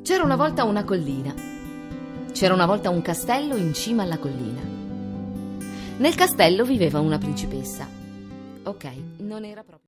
C'era una volta una collina. C'era una volta un castello in cima alla collina. Nel castello viveva una principessa. Ok, non era proprio...